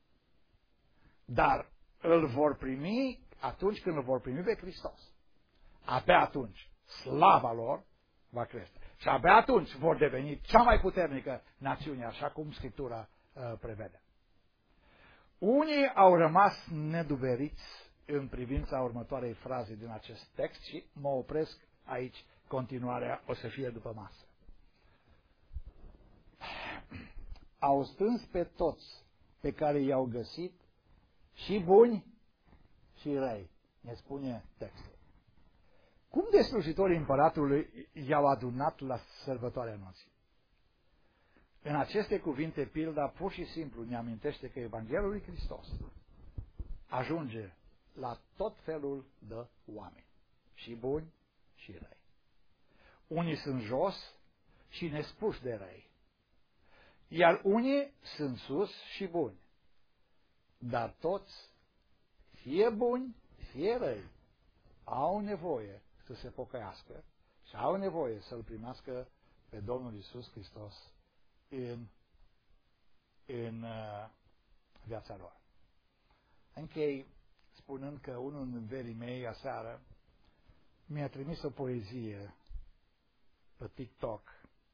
Dar îl vor primi atunci când îl vor primi pe Hristos. Abia atunci slava lor va crește. Și abia atunci vor deveni cea mai puternică națiune, așa cum Scriptura prevede. Unii au rămas neduveriți în privința următoarei fraze din acest text și mă opresc aici. Continuarea o să fie după masă. Au strâns pe toți pe care i-au găsit, și buni și răi, ne spune textul. Cum de slujitorii împăratului i-au adunat la sărbătoarea nopții? În aceste cuvinte, pilda pur și simplu ne amintește că Evanghelia lui Hristos ajunge la tot felul de oameni, și buni și răi. Unii sunt jos și nespuși de răi, iar unii sunt sus și buni. Dar toți, fie buni, fie răi, au nevoie să se pocăiască și au nevoie să-L primească pe Domnul Iisus Hristos în viața lor. Închei spunând că unul din verii mei aseară mi-a trimis o poezie pe TikTok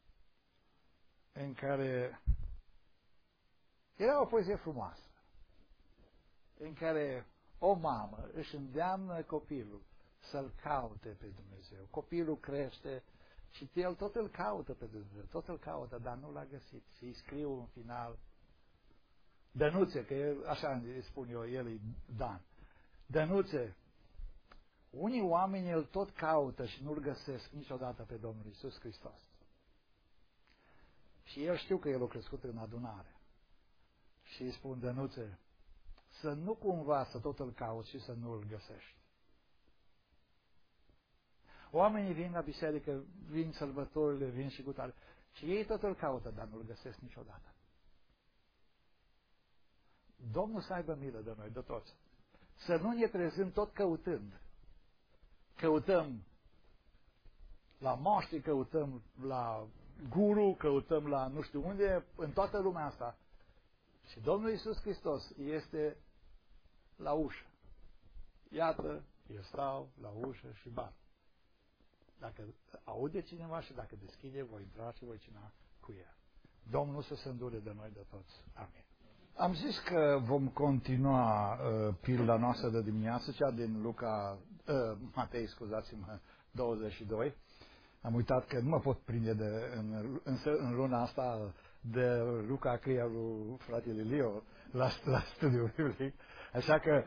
în care era o poezie frumoasă, în care o mamă își îndeamnă copilul să-L caute pe Dumnezeu. Copilul crește și el tot îl caută pe Dumnezeu, tot îl caută, dar nu l-a găsit. Și îi scriu în final, Dănuțe, că el, așa îi spun eu, el e Dan. Dănuțe, unii oameni îl tot caută și nu-l găsesc niciodată pe Domnul Iisus Hristos. Și eu știu că el a crescut în adunare. Și îi spun, Dănuțe, să nu cumva să tot îl cauți și să nu îl găsești. Oamenii vin la biserică, vin sărbătorile, vin și cu tare. Și ei tot îl caută, dar nu îl găsesc niciodată. Domnul să aibă milă de noi, de toți. Să nu ne trezim tot căutând. Căutăm la moștri, căutăm la guru, căutăm la nu știu unde, în toată lumea asta. Și Domnul Iisus Hristos este la ușă. Iată, eu stau la ușă și bat. Dacă aude cineva și dacă deschide, voi intra și voi cina cu el. Domnul să se îndure de noi de toți. Amin. Am zis că vom continua pilda noastră de dimineață, cea din Matei, scuzați-mă, 22. Am uitat că nu mă pot prinde în luna asta de Luca Cria lui fratele Leo la studiul biblic. Așa că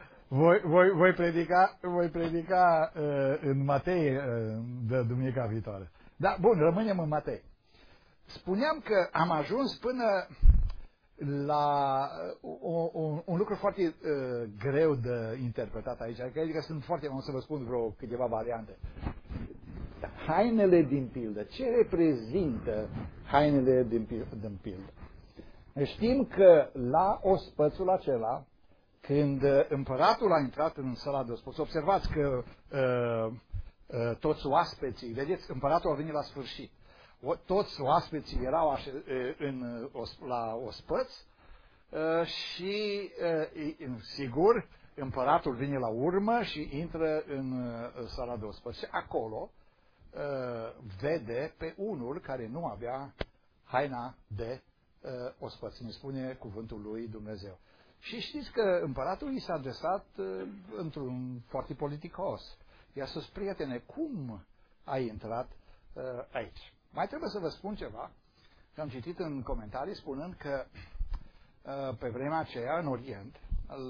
voi predica în Matei de duminica viitoare. Da, bun, rămânem în Matei. Spuneam că am ajuns până la un lucru foarte greu de interpretat aici. Adică sunt o să vă spun vreo câteva variante. Hainele din pildă. Ce reprezintă hainele din pildă? Știm că la ospățul acela, când împăratul a intrat în sala de ospăț, observați că toți oaspeții, vedeți, împăratul a venit la sfârșit. Toți oaspeții erau la ospăț și, sigur, împăratul vine la urmă și intră în sala de ospăț. Și acolo vede pe unul care nu avea haina de ospăț. Ne spune cuvântul lui Dumnezeu. Și știți că împăratul i s-a adresat într-un foarte politicos. I-a spus, prietene, cum ai intrat aici? Mai trebuie să vă spun ceva, că am citit în comentarii spunând că pe vremea aceea, în Orient,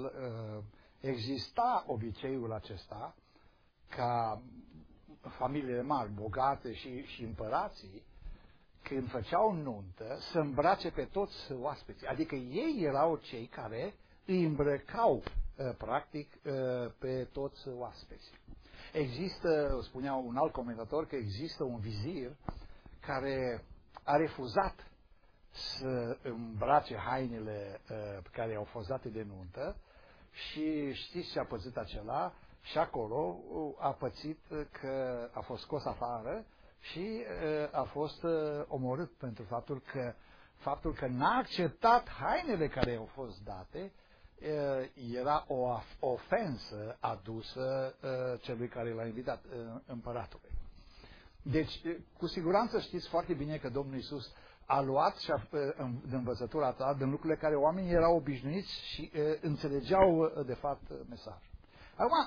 exista obiceiul acesta ca familiile mari, bogate și împărații, când făceau nuntă, să îmbrace pe toți oaspeții. Adică ei erau cei care îi îmbrăcau, practic, pe toți oaspeții. Există, spunea un alt comentator, că există un vizir care a refuzat să îmbrace hainele care au fost date de nuntă și știți ce a pățit acela? Și acolo a pățit că a fost scos afară și a fost omorât pentru faptul că n-a acceptat hainele care au fost date. Era o ofensă adusă celui care l-a invitat, împăratului. Deci, cu siguranță știți foarte bine că Domnul Iisus a luat și de învățătura ta din lucrurile care oamenii erau obișnuiți și înțelegeau de fapt mesajul. Acum,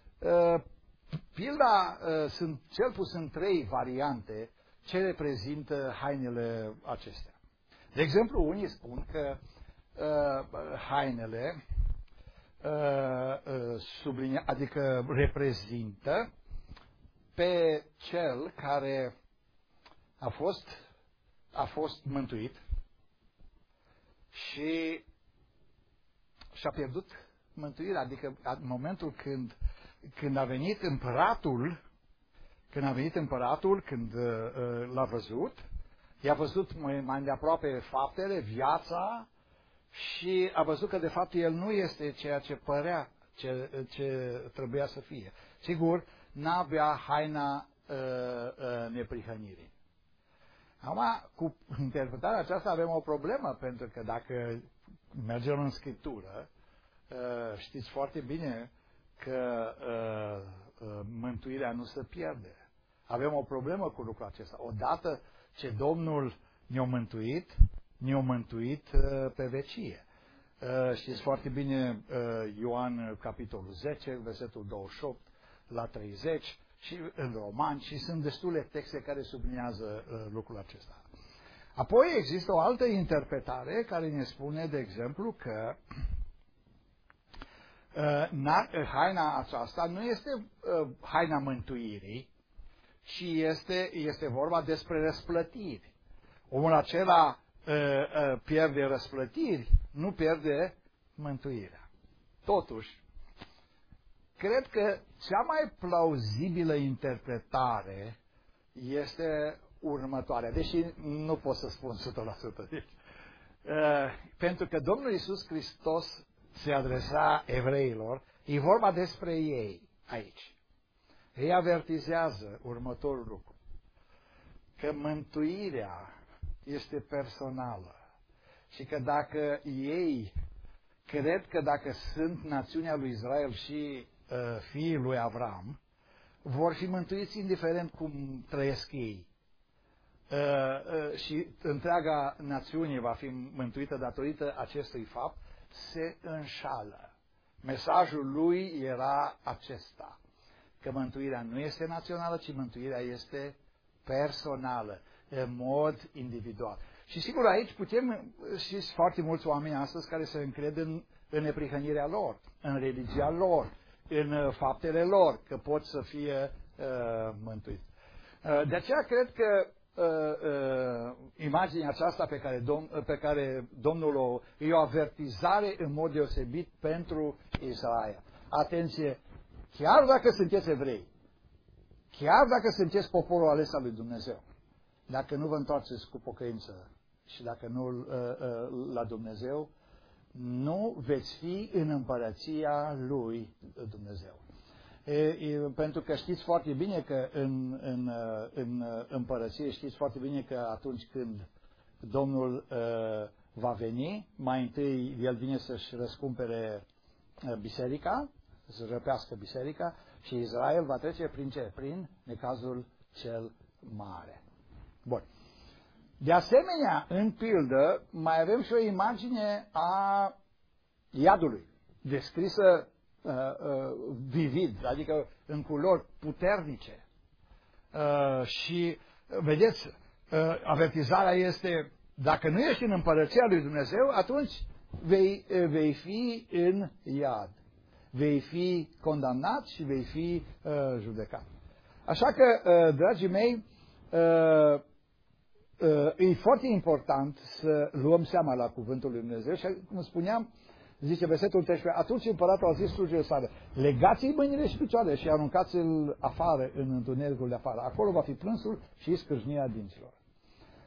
pilda sunt cel puțin 3 variante ce reprezintă hainele acestea. De exemplu, unii spun că hainele adică reprezintă pe cel care a fost mântuit și și-a pierdut mântuirea, adică în momentul când a venit împăratul, când l-a văzut, i-a văzut mai de aproape faptele, viața și a văzut că de fapt el nu este ceea ce părea, ce trebuia să fie. Sigur, n-avea haina neprihănirii. Acum, cu interpretarea aceasta avem o problemă, pentru că dacă mergem în Scriptură, știți foarte bine că mântuirea nu se pierde. Avem o problemă cu lucrul acesta. Odată ce Domnul ne-a mântuit pe vecie. Știți foarte bine Ioan capitolul 10, versetul 28 la 30 și în Romani, și sunt destule texte care subliniază lucrul acesta. Apoi există o altă interpretare care ne spune, de exemplu, că haina aceasta nu este haina mântuirii, ci este vorba despre răsplătiri. Omul acela pierde răsplătiri, nu pierde mântuirea. Totuși, cred că cea mai plauzibilă interpretare este următoarea, deși nu pot să spun 100%. Pentru că Domnul Iisus Hristos se adresa evreilor, e vorba despre ei aici. Ei avertizează următorul lucru, că mântuirea este personală și că dacă ei cred că dacă sunt națiunea lui Israel și fiii lui Avram, vor fi mântuiți indiferent cum trăiesc ei. Și întreaga națiune va fi mântuită datorită acestui fapt, se înșală. Mesajul lui era acesta, că mântuirea nu este națională, ci mântuirea este personală, în mod individual. Și sigur aici știți foarte mulți oameni astăzi care se încred în neprihănirea lor, în religia lor, în faptele lor, că pot să fie mântuiți. De aceea cred că imaginea aceasta pe care Domnul e o avertizare în mod deosebit pentru Israel. Atenție, chiar dacă sunteți evrei, chiar dacă sunteți poporul ales al lui Dumnezeu, dacă nu vă întoarceți cu pocăință și dacă nu la Dumnezeu, nu veți fi în împărăția lui Dumnezeu. Pentru că știți foarte bine că în împărăție, știți foarte bine că atunci când Domnul va veni, mai întâi El vine să-și răscumpere biserica, să răpească biserica, și Israel va trece prin ce? Prin necazul cel mare. Bun. De asemenea, în pildă, mai avem și o imagine a iadului, descrisă vivid, adică în culori puternice. Și, vedeți, avertizarea este, dacă nu ești în împărăția lui Dumnezeu, atunci vei fi în iad. Vei fi condamnat și vei fi judecat. Așa că, dragii mei, e foarte important să luăm seama la cuvântul lui Dumnezeu și, cum spuneam, zice versetul 13, atunci împăratul a zis slujilor sale, legați-i mâinile și picioarele și aruncați-l afară, în întunericul de afară. Acolo va fi plânsul și scrâșnirea dinților.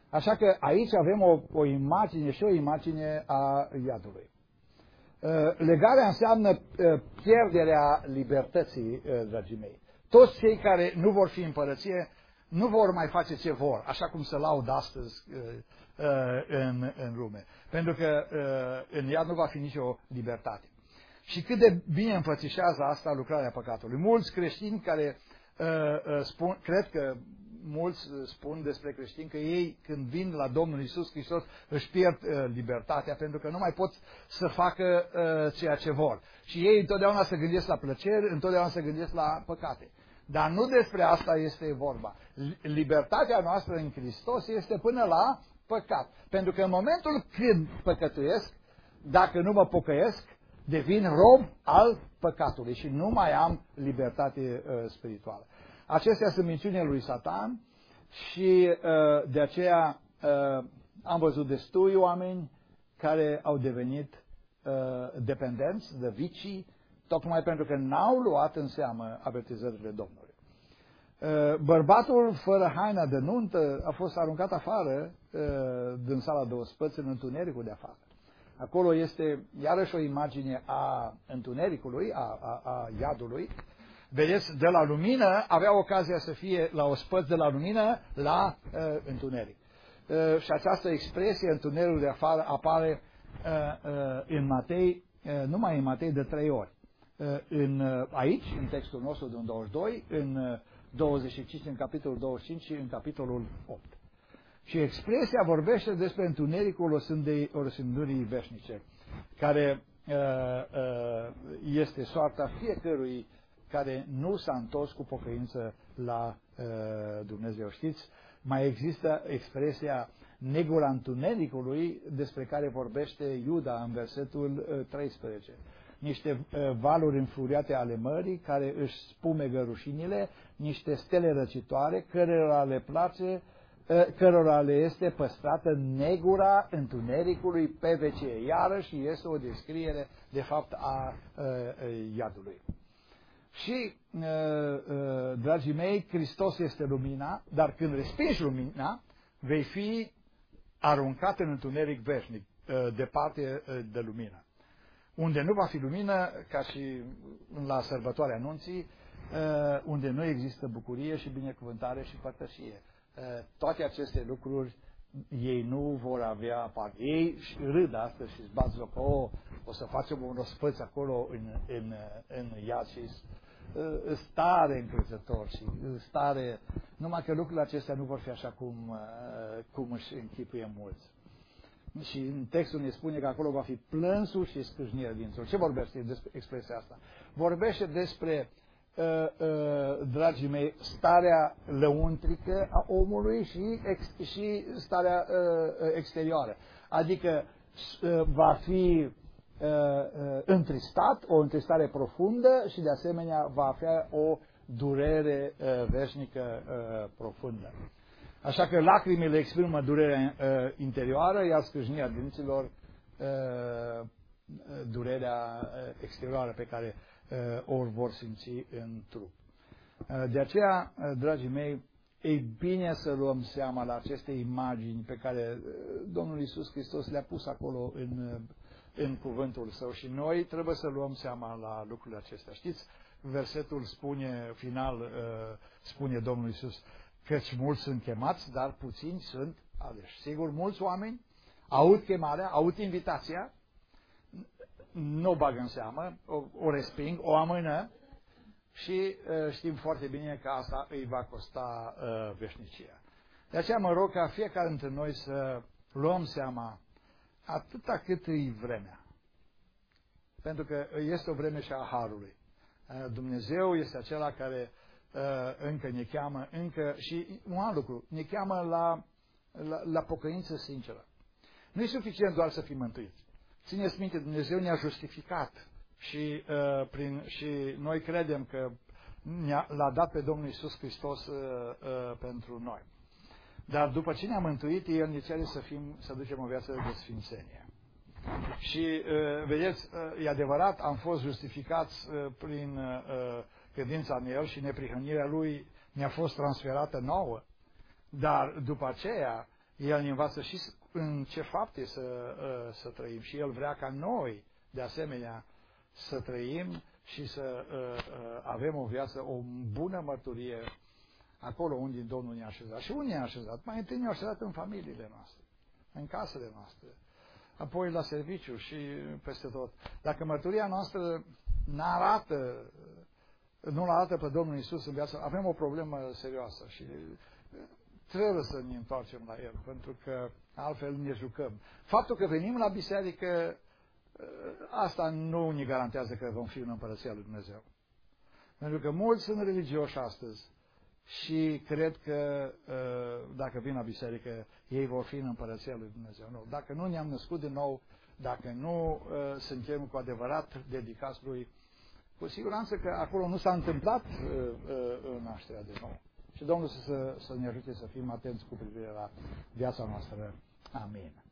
Așa că aici avem o imagine și o imagine a iadului. Legarea înseamnă pierderea libertății, dragii mei. Toți cei care nu vor fi împărăție nu vor mai face ce vor, așa cum se laudă astăzi în lume. Pentru că în iad nu va fi nicio libertate. Și cât de bine înfățișează asta lucrarea păcatului. Mulți creștini care spun, cred că mulți spun despre creștini că ei, când vin la Domnul Iisus Hristos, își pierd libertatea, pentru că nu mai pot să facă ceea ce vor. Și ei întotdeauna se gândesc la plăceri, întotdeauna se gândesc la păcate. Dar nu despre asta este vorba. Libertatea noastră în Hristos este până la păcat. Pentru că în momentul când păcătuiesc, dacă nu mă pocăiesc, devin rob al păcatului și nu mai am libertate spirituală. Acestea sunt minciunile lui Satan și de aceea am văzut destui oameni care au devenit dependenți de vicii, tocmai pentru că n-au luat în seamă avertizările Domnului. Bărbatul fără haina de nuntă a fost aruncat afară din sala de ospăți în întunericul de afară. Acolo este iarăși o imagine a întunericului, a iadului. Vedeți, de la lumină avea ocazia să fie la ospăți, de la lumină la întuneric. Și această expresie, întunericul de afară, apare în Matei, numai în Matei de 3 ori. Aici, în textul nostru din 22, în 25, în capitolul 25 și în capitolul 8. Și expresia vorbește despre întunericul osândurii veșnice, care este soarta fiecărui care nu s-a întors cu pocăință la Dumnezeu. Știți, mai există expresia negura întunericului despre care vorbește Iuda în versetul 13. Niște valuri înfuriate ale mării care își spumegă rușinile, niște stele răcitoare cărora le place, cărora le este păstrată negura întunericului pe vecie. Iarăși este o descriere, de fapt, a iadului. Și, dragii mei, Hristos este lumina, dar când respingi lumina, vei fi aruncat în întuneric veșnic, departe de lumină. Unde nu va fi lumină, ca și la sărbătoarea anunții, unde nu există bucurie și binecuvântare și părtășie. Toate aceste lucruri ei nu vor avea parte. Ei râd astăzi și îți bat joc, o să facem un răspăț acolo în iad și stare încrezător și stare, numai că lucrurile acestea nu vor fi așa cum își închipuie mulți. Și în textul ne spune că acolo va fi plânsul și scrâșnirea dinților. Ce vorbește despre expresia asta? Vorbește despre, dragii mei, starea lăuntrică a omului și starea exterioară. Adică va fi întristat, o întristare profundă și de asemenea va avea o durere veșnică profundă. Așa că lacrimile exprimă durerea interioară, iar scrâșnirea dinților durerea exterioară pe care o vor simți în trup. De aceea, dragii mei, e bine să luăm seama la aceste imagini pe care Domnul Iisus Hristos le-a pus acolo în cuvântul Său și noi trebuie să luăm seama la lucrurile acestea. Știți, versetul final spune Domnul Iisus, căci mulți sunt chemați, dar puțini sunt aleși. Sigur, mulți oameni aud chemarea, aud invitația, nu o bagă în seamă, o resping, o amână și știm foarte bine că asta îi va costa veșnicia. De aceea mă rog ca fiecare dintre noi să luăm seama atâta cât e vremea. Pentru că este o vreme și a harului. Dumnezeu este acela care încă ne cheamă, și un alt lucru, ne cheamă la pocăință sinceră. Nu e suficient doar să fim mântuiți. Țineți minte, Dumnezeu ne-a justificat și noi credem că l-a dat pe Domnul Iisus Hristos pentru noi. Dar după ce ne-a mântuit, El ne cere să ducem o viață de sfințenie. Și vedeți, e adevărat, am fost justificați prin credința în El și neprihănirea Lui ne-a fost transferată nouă. Dar după aceea, El ne învață și în ce fapte să trăim și El vrea ca noi, de asemenea, să trăim și să avem o viață, o bună mărturie acolo unde Domnul ne-a așezat. Și unde ne-a așezat? Mai întâi ne-a așezat în familiile noastre, în casele noastre, apoi la serviciu și peste tot. Dacă mărturia noastră nu arată pe Domnul Iisus în viață, avem o problemă serioasă și trebuie să ne întoarcem la El, pentru că altfel ne jucăm. Faptul că venim la biserică, asta nu ne garantează că vom fi în Împărăția lui Dumnezeu. Pentru că mulți sunt religioși astăzi și cred că dacă vin la biserică, ei vor fi în Împărăția lui Dumnezeu. Nu. Dacă nu ne-am născut din nou, dacă nu suntem cu adevărat dedicați Lui, cu siguranță că acolo nu s-a întâmplat nașterea de nou. Și Domnul să ne ajute să fim atenți cu privire la viața noastră. Amin.